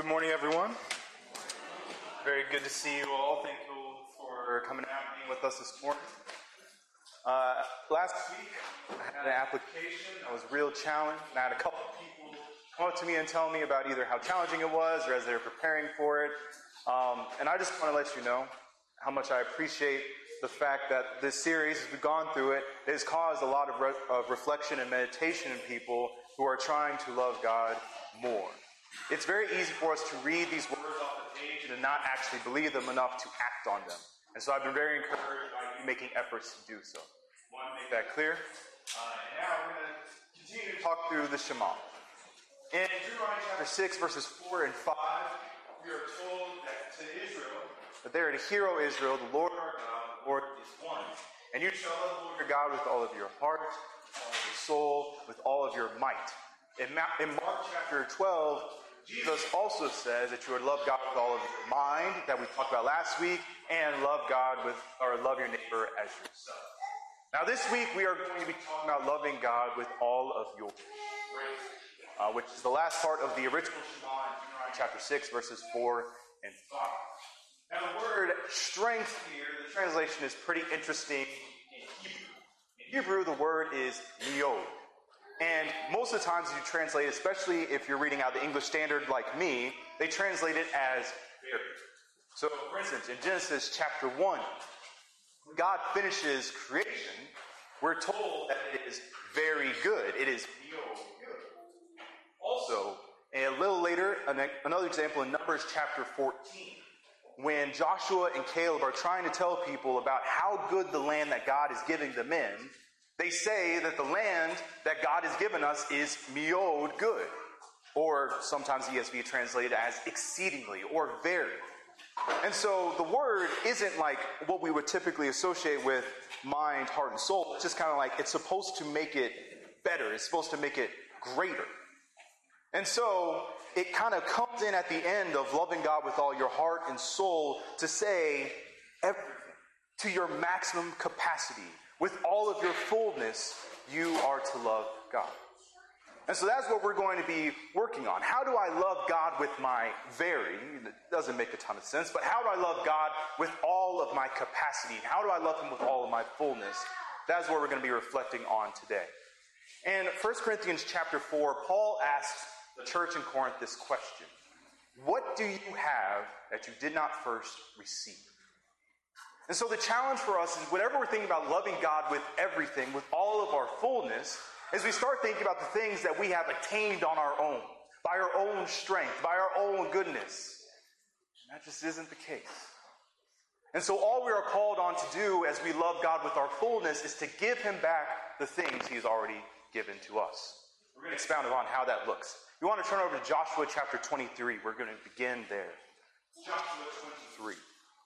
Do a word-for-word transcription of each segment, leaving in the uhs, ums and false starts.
Good morning, everyone. Very good to see you all. Thank you for coming out and being with us this morning. Uh, last week, I had an application. I was real challenged, and I had a couple of people come up to me and tell me about either how challenging it was or as they were preparing for it. Um, and I just want to let you know how much I appreciate the fact that this series, as we've gone through it, has caused a lot of, re- of reflection and meditation in people who are trying to love God more. It's very easy for us to read these words off the page and to not actually believe them enough to act on them. And so I've been very encouraged by you making efforts to do so. I want to make that clear. Uh, and now we're going to continue to talk through the Shema. In Deuteronomy chapter six, verses four and five, we are told that to Israel, that they are to hear, O Israel, the Lord our God, the Lord is one. And you shall love the Lord your God with all of your heart, all of your soul, with all of your might. In Mark chapter twelve, Jesus also says that you would love God with all of your mind, that we talked about last week, and love God with, or love your neighbor as yourself. Now this week we are going to be talking about loving God with all of your strength, uh, which is the last part of the original Shema in Deuteronomy chapter six, verses four and five. Now the word strength here, the translation is pretty interesting in Hebrew. In Hebrew, the word is miyod. And most of the times you translate, especially if you're reading out the English Standard like me, they translate it as very. So, for instance, in Genesis chapter one, when God finishes creation, we're told that it is very good. It is real good. Also, a little later, another example in Numbers chapter fourteen, when Joshua and Caleb are trying to tell people about how good the land that God is giving them in, they say that the land that God has given us is miyod good. Or sometimes E S V translated as exceedingly or very. And so the word isn't like what we would typically associate with mind, heart, and soul. It's just kind of like it's supposed to make it better. It's supposed to make it greater. And so it kind of comes in at the end of loving God with all your heart and soul to say everything to your maximum capacity. With all of your fullness, you are to love God. And so that's what we're going to be working on. How do I love God with my very? It doesn't make a ton of sense, but how do I love God with all of my capacity? How do I love Him with all of my fullness? That's what we're going to be reflecting on today. In First Corinthians chapter four, Paul asks the church in Corinth this question. What do you have that you did not first receive? And so the challenge for us is whenever we're thinking about loving God with everything, with all of our fullness, is we start thinking about the things that we have attained on our own, by our own strength, by our own goodness. And that just isn't the case. And so all we are called on to do as we love God with our fullness is to give Him back the things He has already given to us. We're going to expound upon how that looks. You want to turn over to Joshua chapter twenty-three. We're going to begin there. Joshua twenty-three.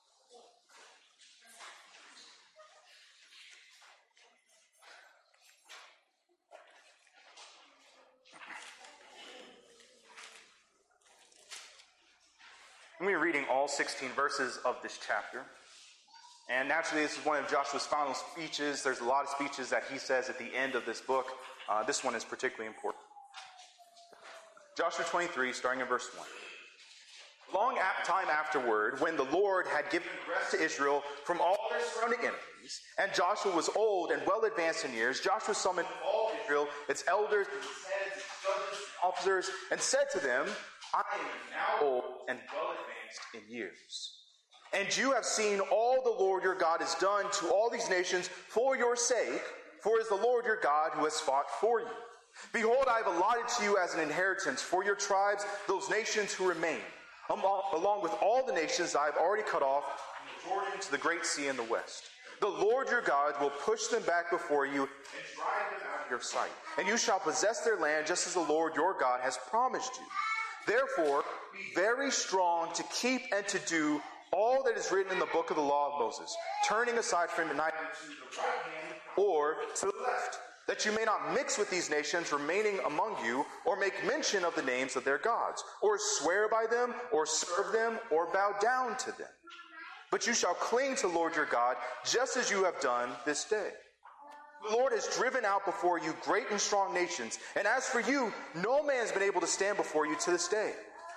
I'm going to be reading all sixteen verses of this chapter. And naturally, this is one of Joshua's final speeches. There's a lot of speeches that he says at the end of this book. Uh, this one is particularly important. Joshua twenty-three, starting in verse one. Long time afterward, when the Lord had given rest to Israel from all their surrounding enemies, and Joshua was old and well advanced in years, Joshua summoned all Israel, its elders, its heads, its judges, its officers, and said to them, I am now old and well advanced in years. And you have seen all the Lord your God has done to all these nations for your sake, for it is the Lord your God who has fought for you. Behold, I have allotted to you as an inheritance for your tribes those nations who remain, along with all the nations I have already cut off from the Jordan to the great sea in the west. The Lord your God will push them back before you and drive them out of your sight. And you shall possess their land just as the Lord your God has promised you. Therefore, be very strong to keep and to do all that is written in the book of the law of Moses, turning aside from it neither to the right hand or to the left, that you may not mix with these nations remaining among you, or make mention of the names of their gods, or swear by them, or serve them, or bow down to them. But you shall cling to the Lord your God, just as you have done this day. The Lord has driven out before you great and strong nations, and as for you, no man has been able to stand before you to this day.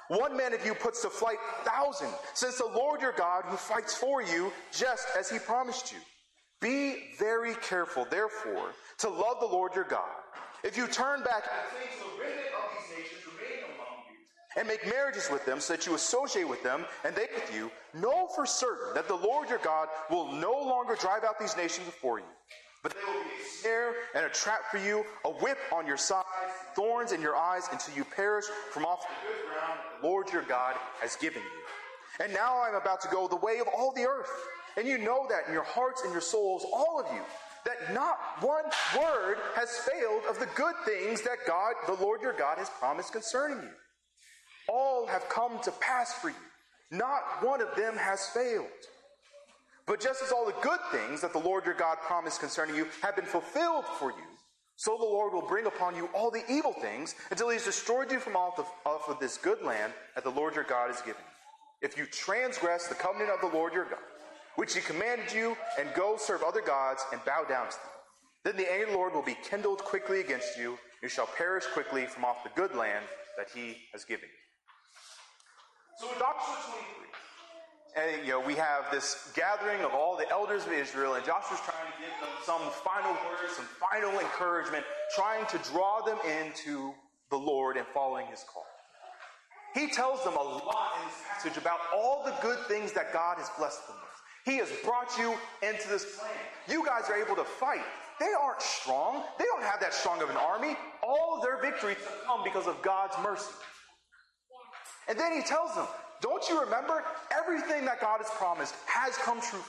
One man of you puts to flight a thousand, since the Lord your God who fights for you, just as he promised you. Be very careful, therefore, to love the Lord your God. If you turn back and cling to the remnant of these nations remaining among you, and make marriages with them so that you associate with them, and they with you, know for certain that the Lord your God will no longer drive out these nations before you. But they will be a snare and a trap for you, a whip on your side, thorns in your eyes, until you perish from off the good ground the Lord your God has given you. And now I am about to go the way of all the earth. And you know that in your hearts and your souls, all of you, that not one word has failed of the good things that God, the Lord your God, has promised concerning you. All have come to pass for you. Not one of them has failed. But just as all the good things that the Lord your God promised concerning you have been fulfilled for you, so the Lord will bring upon you all the evil things until he has destroyed you from off of, off of this good land that the Lord your God has given you. If you transgress the covenant of the Lord your God, which he commanded you, and go serve other gods and bow down to them, then the anger of the Lord will be kindled quickly against you. You shall perish quickly from off the good land that he has given you. So in Joshua twenty-three, and, you know, we have this gathering of all the elders of Israel, and Joshua's trying to give them some final words, some final encouragement, trying to draw them into the Lord and following his call. He tells them a lot in this passage about all the good things that God has blessed them with. He has brought you into this plan. You guys are able to fight. They aren't strong. They don't have that strong of an army. All of their victories have come because of God's mercy. And then he tells them, don't you remember? Everything that God has promised has come true.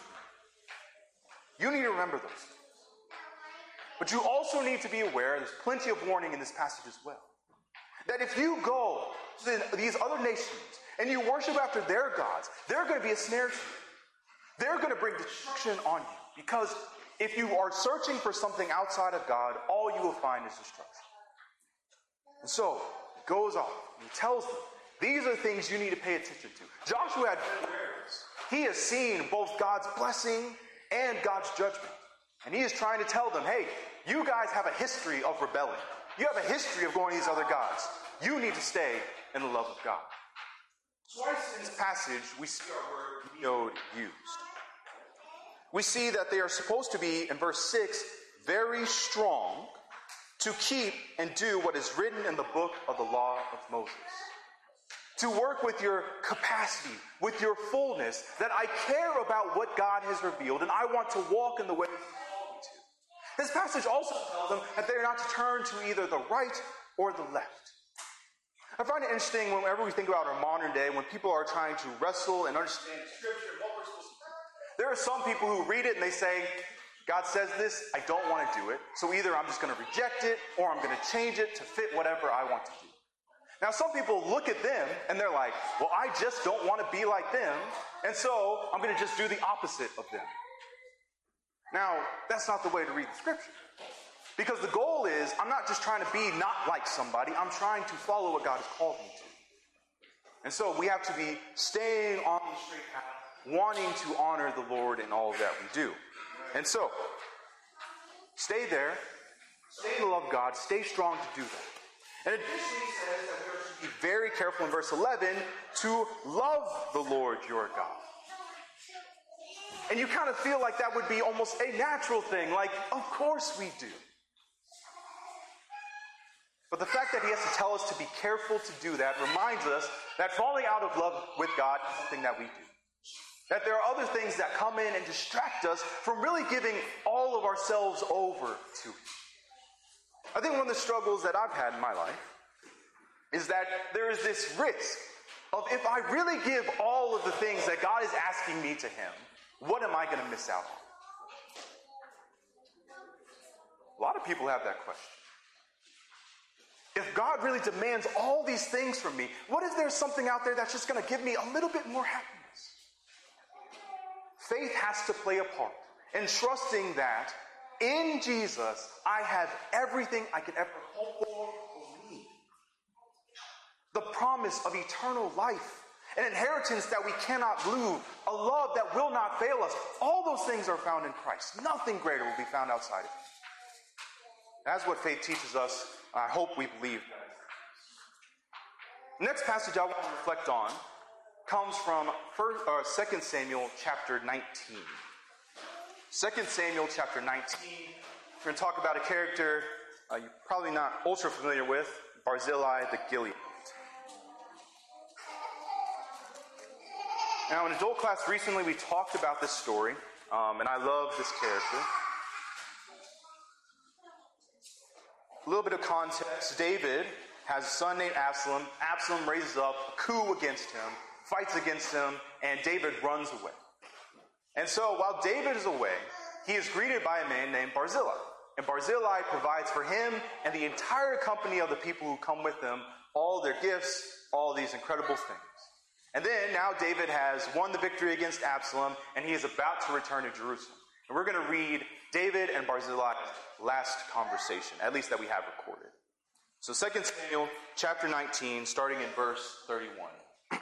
You need to remember those. But you also need to be aware, there's plenty of warning in this passage as well, that if you go to these other nations and you worship after their gods, they're going to be a snare to you. They're going to bring destruction on you. Because if you are searching for something outside of God, all you will find is destruction. And so, he goes off and he tells them, these are things you need to pay attention to. Joshua had awareness. He has seen both God's blessing and God's judgment. And he is trying to tell them, hey, you guys have a history of rebelling. You have a history of going to these other gods. You need to stay in the love of God. Twice in this passage, we see our word used. We see that they are supposed to be, in verse six, very strong to keep and do what is written in the book of the law of Moses. To work with your capacity, with your fullness, that I care about what God has revealed, and I want to walk in the way He's called me to. This passage also tells them that they are not to turn to either the right or the left. I find it interesting whenever we think about our modern day, when people are trying to wrestle and understand Scripture and what we're supposed to do. There are some people who read it and they say, God says this, I don't want to do it, so either I'm just going to reject it or I'm going to change it to fit whatever I want to do. Now, some people look at them and they're like, well, I just don't want to be like them, and so I'm going to just do the opposite of them. Now, that's not the way to read the Scripture. Because the goal is, I'm not just trying to be not like somebody, I'm trying to follow what God has called me to. And so we have to be staying on the straight path, wanting to honor the Lord in all that we do. And so, stay there, stay in the love of God, stay strong to do that. And additionally, he says that we should be very careful in verse eleven to love the Lord your God. And you kind of feel like that would be almost a natural thing, like, of course we do. But the fact that he has to tell us to be careful to do that reminds us that falling out of love with God is something that we do. That there are other things that come in and distract us from really giving all of ourselves over to him. I think one of the struggles that I've had in my life is that there is this risk of, if I really give all of the things that God is asking me to him, what am I going to miss out on? A lot of people have that question. If God really demands all these things from me, what if there's something out there that's just going to give me a little bit more happiness? Faith has to play a part in trusting that in Jesus, I have everything I could ever hope for or need. The promise of eternal life, an inheritance that we cannot lose, a love that will not fail us. All those things are found in Christ. Nothing greater will be found outside of him. That's what faith teaches us. I hope we believe that. The next passage I want to reflect on comes from first, uh, Second Samuel chapter nineteen. Second Samuel chapter nineteen. We're going to talk about a character uh, you're probably not ultra familiar with, Barzillai the Gileadite. Now, in adult class recently, we talked about this story, um, and I love this character. A little bit of context. David has a son named Absalom. Absalom raises up a coup against him, fights against him, and David runs away. And so while David is away, he is greeted by a man named Barzillai. And Barzillai provides for him and the entire company of the people who come with him all their gifts, all these incredible things. And then now David has won the victory against Absalom, and he is about to return to Jerusalem. And we're going to read David and Barzillai's last conversation, at least that we have recorded. So Second Samuel chapter nineteen, starting in verse thirty-one.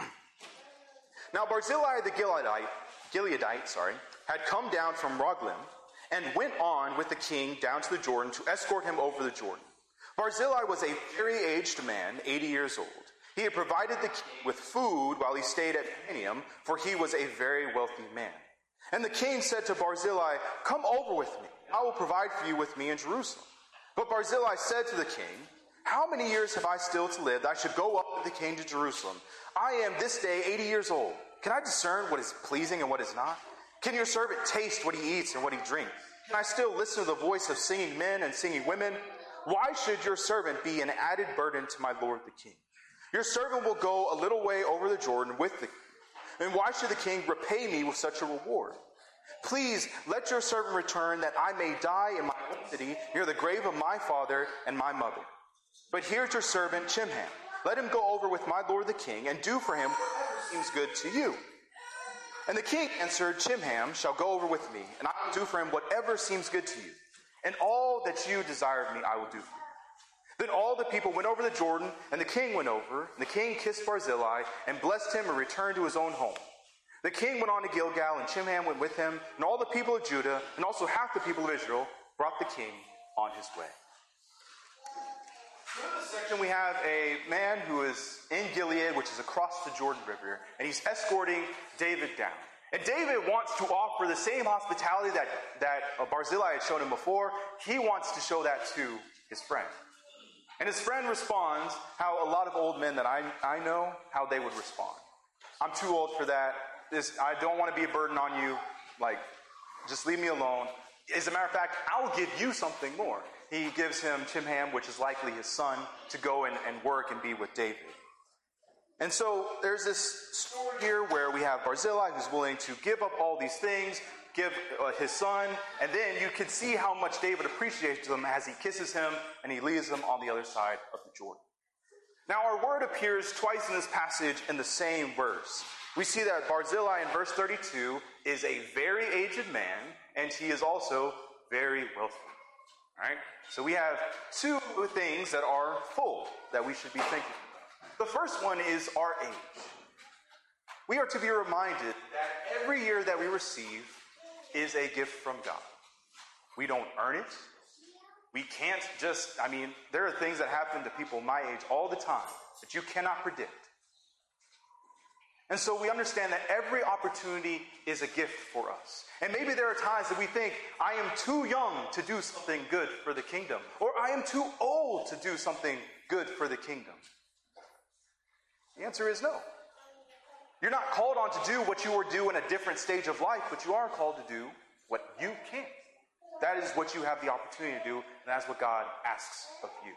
Now Barzillai the Gileadite, Gileadite sorry, had come down from Roglim and went on with the king down to the Jordan to escort him over the Jordan. Barzillai was a very aged man, eighty years old. He had provided the king with food while he stayed at Mahanaim, for he was a very wealthy man. And the king said to Barzillai, "Come over with me. I will provide for you with me in Jerusalem." But Barzillai said to the king, "How many years have I still to live that I should go up with the king to Jerusalem? I am this day eighty years old. Can I discern what is pleasing and what is not? Can your servant taste what he eats and what he drinks? Can I still listen to the voice of singing men and singing women? Why should your servant be an added burden to my lord the king? Your servant will go a little way over the Jordan with the king. And why should the king repay me with such a reward? Please let your servant return that I may die in my own city near the grave of my father and my mother. But here's your servant Chimham. Let him go over with my lord the king and do for him whatever seems good to you." And the king answered, "Chimham shall go over with me, and I will do for him whatever seems good to you. And all that you desire of me I will do for you." Then all the people went over the Jordan, and the king went over. And the king kissed Barzillai and blessed him and returned to his own home. The king went on to Gilgal, and Chimham went with him, and all the people of Judah, and also half the people of Israel, brought the king on his way. In this section, we have a man who is in Gilead, which is across the Jordan River, and he's escorting David down. And David wants to offer the same hospitality that, that Barzillai had shown him before. He wants to show that to his friend. And his friend responds how a lot of old men that I, I know, how they would respond. "I'm too old for that. This, I don't want to be a burden on you. Like, just leave me alone. As a matter of fact, I'll give you something more." He gives him Chimham, which is likely his son, to go and, and work and be with David. And so there's this story here where we have Barzillai who's willing to give up all these things, give uh, his son, and then you can see how much David appreciates him as he kisses him and he leaves him on the other side of the Jordan. Now our word appears twice in this passage in the same verse. We see that Barzillai in verse thirty-two is a very aged man, and he is also very wealthy. All right? So we have two things that are full that we should be thinking about. The first one is our age. We are to be reminded that every year that we receive is a gift from God. We don't earn it. We can't just, I mean, there are things that happen to people my age all the time that you cannot predict. And so we understand that every opportunity is a gift for us. And maybe there are times that we think, I am too young to do something good for the kingdom, or I am too old to do something good for the kingdom. The answer is no. You're not called on to do what you would do in a different stage of life, but you are called to do what you can. That is what you have the opportunity to do, and that's what God asks of you.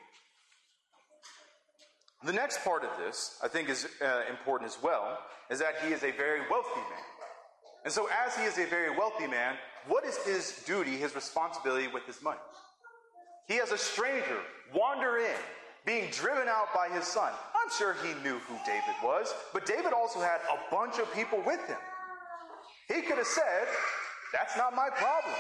The next part of this, I think, is uh, important as well, is that he is a very wealthy man. And so as he is a very wealthy man, what is his duty, his responsibility with his money? He has a stranger wander in, being driven out by his son. I'm sure he knew who David was, but David also had a bunch of people with him. He could have said, that's not my problem.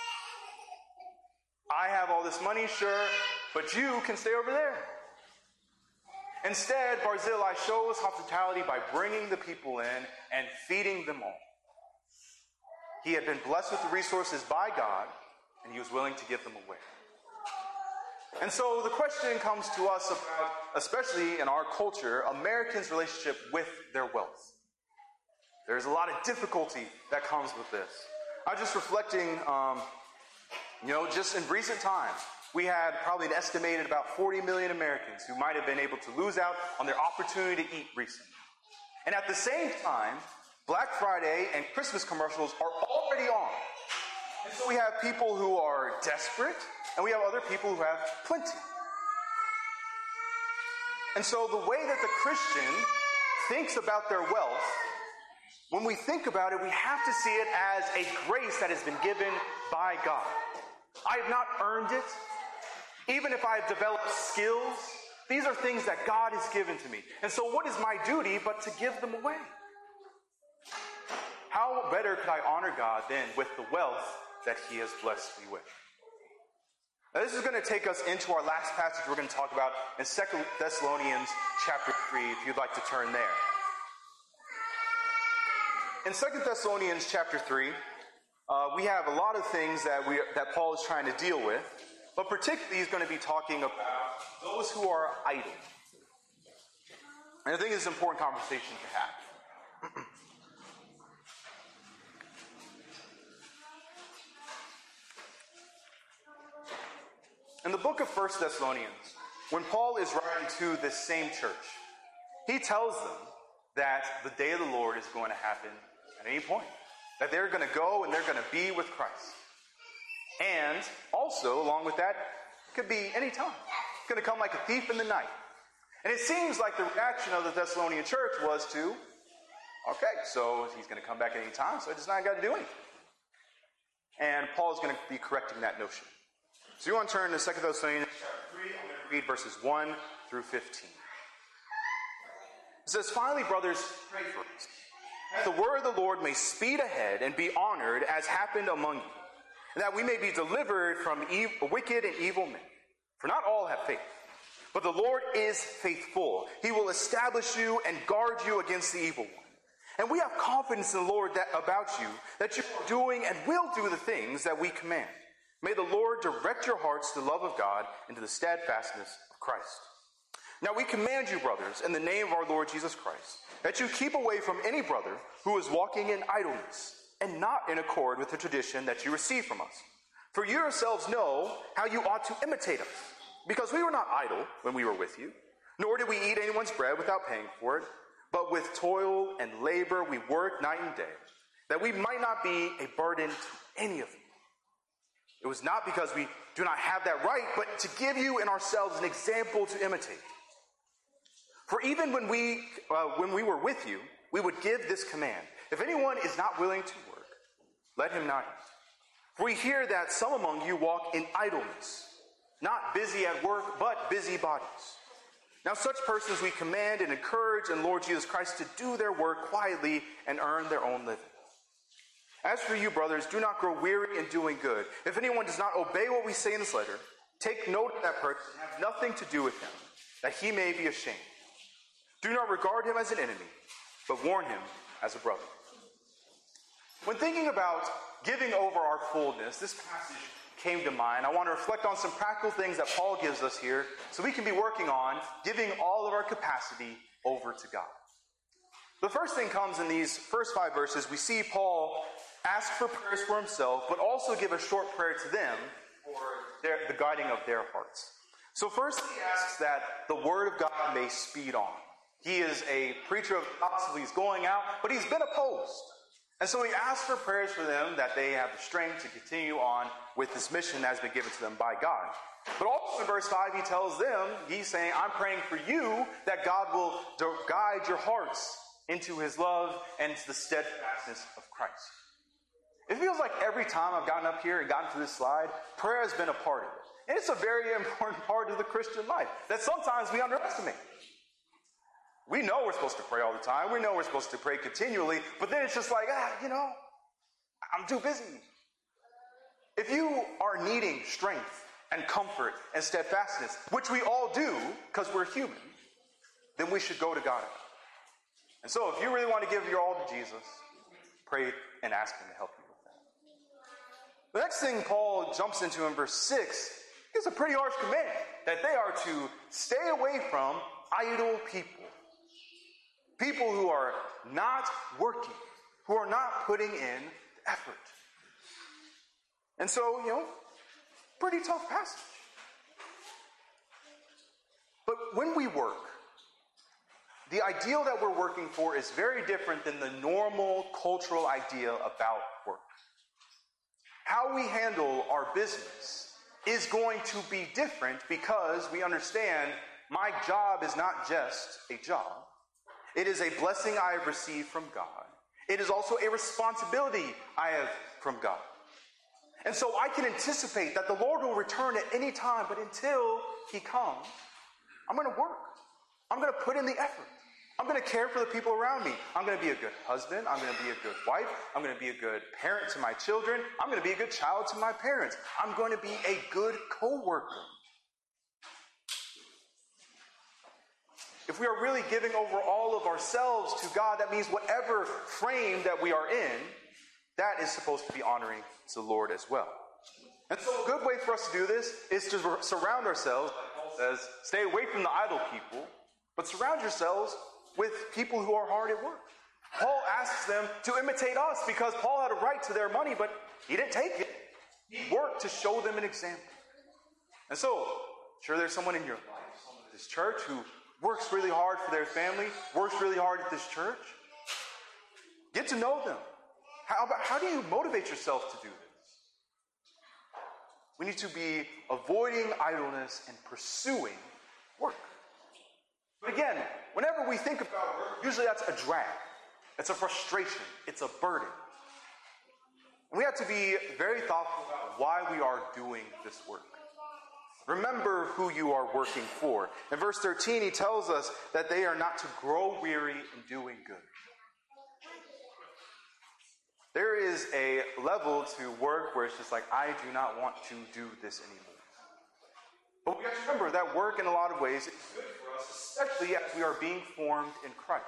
I have all this money, sure, but you can stay over there. Instead, Barzillai shows hospitality by bringing the people in and feeding them all. He had been blessed with the resources by God, and he was willing to give them away. And so the question comes to us about, especially in our culture, Americans' relationship with their wealth. There's a lot of difficulty that comes with this. I was just reflecting, um, you know, just in recent times, we had probably an estimated about forty million Americans who might have been able to lose out on their opportunity to eat recently. And at the same time, Black Friday and Christmas commercials are already on. And so we have people who are desperate, and we have other people who have plenty. And so the way that the Christian thinks about their wealth, when we think about it, we have to see it as a grace that has been given by God. I have not earned it. Even if I have developed skills, these are things that God has given to me. And so what is my duty but to give them away? How better could I honor God than with the wealth that he has blessed me with? Now, this is going to take us into our last passage we're going to talk about in Second Thessalonians chapter three, if you'd like to turn there. In Second Thessalonians chapter three, uh, we have a lot of things that we that Paul is trying to deal with, but particularly he's going to be talking about those who are idle. And I think it's an important conversation to have. In the book of First Thessalonians, when Paul is writing to this same church, he tells them that the day of the Lord is going to happen at any point. That they're going to go and they're going to be with Christ. And also, along with that, it could be any time. It's going to come like a thief in the night. And it seems like the reaction of the Thessalonian church was to, okay, so he's going to come back at any time, so I just not got to do anything. And Paul is going to be correcting that notion. So you want to turn to Second Thessalonians chapter three, I'm going to read verses one through fifteen. It says, "Finally, brothers, pray for us, that the word of the Lord may speed ahead and be honored as happened among you, and that we may be delivered from ev- wicked and evil men. For not all have faith, but the Lord is faithful. He will establish you and guard you against the evil one. And we have confidence in the Lord that about you, that you are doing and will do the things that we command. May the Lord direct your hearts to the love of God and to the steadfastness of Christ. Now we command you, brothers, in the name of our Lord Jesus Christ, that you keep away from any brother who is walking in idleness and not in accord with the tradition that you received from us. For you yourselves know how you ought to imitate us, because we were not idle when we were with you, nor did we eat anyone's bread without paying for it, but with toil and labor we worked night and day, that we might not be a burden to any of you. It was not because we do not have that right, but to give you and ourselves an example to imitate. For even when we uh, when we were with you, we would give this command: if anyone is not willing to work, let him not eat. For we hear that some among you walk in idleness, not busy at work, but busy bodies. Now such persons we command and encourage in Lord Jesus Christ to do their work quietly and earn their own living. As for you, brothers, do not grow weary in doing good. If anyone does not obey what we say in this letter, take note of that person and have nothing to do with him, that he may be ashamed. Do not regard him as an enemy, but warn him as a brother." When thinking about giving over our fullness, this passage came to mind. I want to reflect on some practical things that Paul gives us here so we can be working on giving all of our capacity over to God. The first thing comes in these first five verses. We see Paul ask for prayers for himself, but also give a short prayer to them for their, the guiding of their hearts. So first he asks that the word of God may speed on. He is a preacher of the gospel. He's going out, but he's been opposed. And so he asks for prayers for them that they have the strength to continue on with this mission that has been given to them by God. But also in verse five, he tells them, he's saying, I'm praying for you that God will guide your hearts into his love and to the steadfastness of Christ. It feels like every time I've gotten up here and gotten to this slide, prayer has been a part of it. And it's a very important part of the Christian life that sometimes we underestimate. We know we're supposed to pray all the time. We know we're supposed to pray continually. But then it's just like, ah, you know, I'm too busy. If you are needing strength and comfort and steadfastness, which we all do because we're human, then we should go to God. And so if you really want to give your all to Jesus, pray and ask him to help you with that. The next thing Paul jumps into in verse six gives a pretty harsh command that they are to stay away from idle people. People who are not working, who are not putting in effort. And so, you know, pretty tough passage. But when we work, the ideal that we're working for is very different than the normal cultural idea about work. How we handle our business is going to be different because we understand my job is not just a job. It is a blessing I have received from God. It is also a responsibility I have from God. And so I can anticipate that the Lord will return at any time, but until he comes, I'm going to work. I'm going to put in the effort. I'm going to care for the people around me. I'm going to be a good husband. I'm going to be a good wife. I'm going to be a good parent to my children. I'm going to be a good child to my parents. I'm going to be a good co-worker. If we are really giving over all of ourselves to God, that means whatever frame that we are in, that is supposed to be honoring to the Lord as well. And so a good way for us to do this is to surround ourselves, like Paul says, stay away from the idle people, but surround yourselves with people who are hard at work. Paul asks them to imitate us because Paul had a right to their money, but he didn't take it. He worked to show them an example. And so, sure there's someone in your life, someone at this church who works really hard for their family, works really hard at this church. Get to know them. How, about, how do you motivate yourself to do this? We need to be avoiding idleness and pursuing work. But again, whenever we think about work, usually that's a drag. It's a frustration. It's a burden. And we have to be very thoughtful about why we are doing this work. Remember who you are working for. In verse thirteen, he tells us that they are not to grow weary in doing good. There is a level to work where it's just like, I do not want to do this anymore. But we have to remember that work in a lot of ways is good for us, especially as we are being formed in Christ.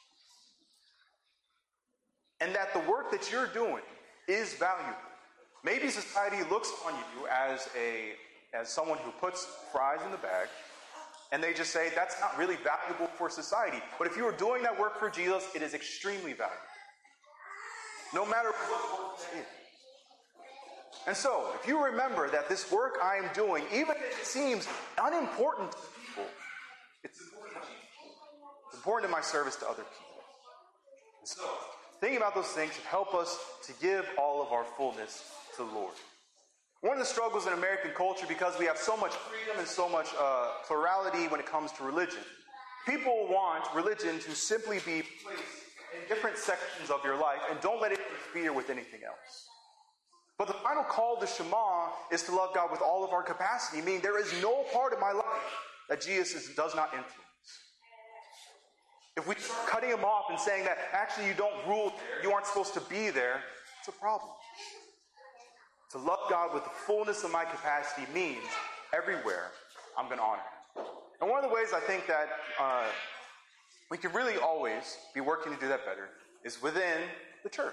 And that the work that you're doing is valuable. Maybe society looks on you as a as someone who puts fries in the bag, and they just say, that's not really valuable for society. But if you are doing that work for Jesus, it is extremely valuable. No matter what work it is. And so, if you remember that this work I am doing, even if it seems unimportant to people, it's important to me. It's important in my service to other people. And so, thinking about those things should help us to give all of our fullness to the Lord. One of the struggles in American culture, because we have so much freedom and so much uh, plurality when it comes to religion, people want religion to simply be placed in different sections of your life and don't let it interfere with anything else. But the final call to Shema is to love God with all of our capacity, meaning there is no part of my life that Jesus does not influence. If we start cutting him off and saying that actually you don't rule there, you aren't supposed to be there, it's a problem. To love God with the fullness of my capacity means everywhere I'm going to honor him. And one of the ways I think that uh, we can really always be working to do that better is within the church.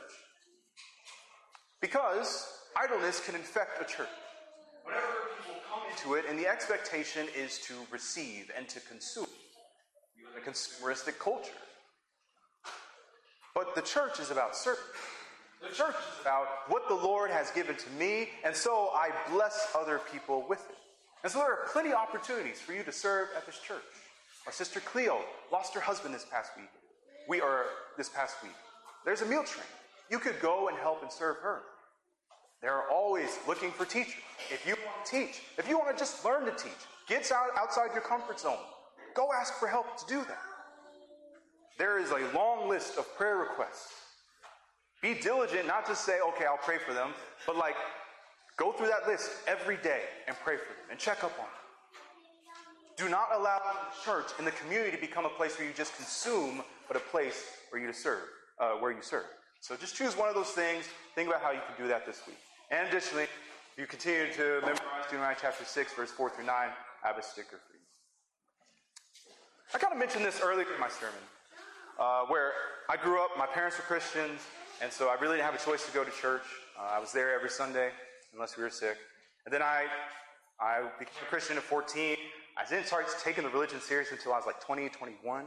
Because idleness can infect a church. Whenever people come into it, and the expectation is to receive and to consume. We live in a consumeristic culture. But the church is about service. The church is about what the Lord has given to me, and so I bless other people with it. And so there are plenty of opportunities for you to serve at this church. Our sister Cleo lost her husband this past week. We are this past week. There's a meal train. You could go and help and serve her. They're always looking for teachers. If you want to teach, if you want to just learn to teach, get out outside your comfort zone. Go ask for help to do that. There is a long list of prayer requests. Be diligent, not just say, okay, I'll pray for them, but like, go through that list every day and pray for them and check up on them. Do not allow the church and the community to become a place where you just consume, but a place where you to serve, uh, where you serve. So just choose one of those things. Think about how you can do that this week. And additionally, if you continue to memorize Deuteronomy chapter six, verse four through nine, I have a sticker for you. I kind of mentioned this earlier in my sermon, uh, where I grew up, my parents were Christians, and so I really didn't have a choice to go to church. Uh, I was there every Sunday, unless we were sick. And then I I became a Christian at fourteen. I didn't start taking the religion serious until I was like twenty, twenty-one.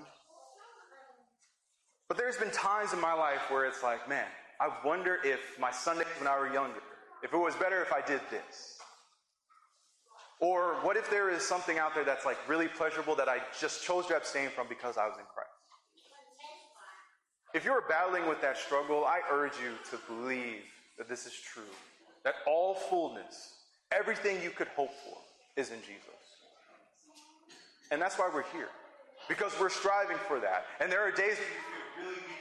But there's been times in my life where it's like, man, I wonder if my Sundays when I was younger, if it was better if I did this. Or what if there is something out there that's like really pleasurable that I just chose to abstain from because I was in Christ? If you're battling with that struggle, I urge you to believe that this is true. That all fullness, everything you could hope for, is in Jesus. And that's why we're here. Because we're striving for that. And there are days when you feel really weak.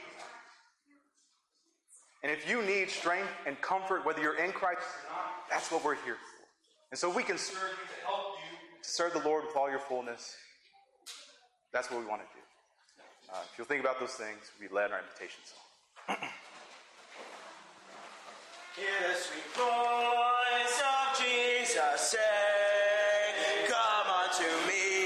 And if you need strength and comfort, whether you're in Christ or not, that's what we're here for. And so we can serve you to help you to serve the Lord with all your fullness. That's what we want to do. Uh, if you'll think about those things, we'll be led in our invitation song. Hear the sweet voice of Jesus say, come unto me.